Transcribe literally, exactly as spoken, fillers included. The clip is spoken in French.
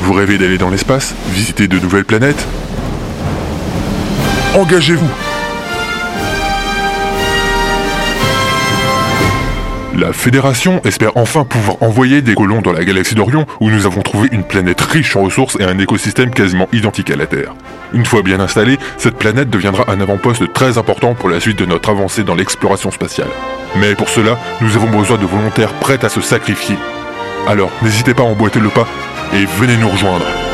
Vous rêvez d'aller dans l'espace? Visiter de nouvelles planètes? Engagez-vous! La Fédération espère enfin pouvoir envoyer des colons dans la galaxie d'Orion où nous avons trouvé une planète riche en ressources et un écosystème quasiment identique à la Terre. Une fois bien installée, cette planète deviendra un avant-poste très important pour la suite de notre avancée dans l'exploration spatiale. Mais pour cela, nous avons besoin de volontaires prêts à se sacrifier. Alors, n'hésitez pas à emboîter le pas et venez nous rejoindre.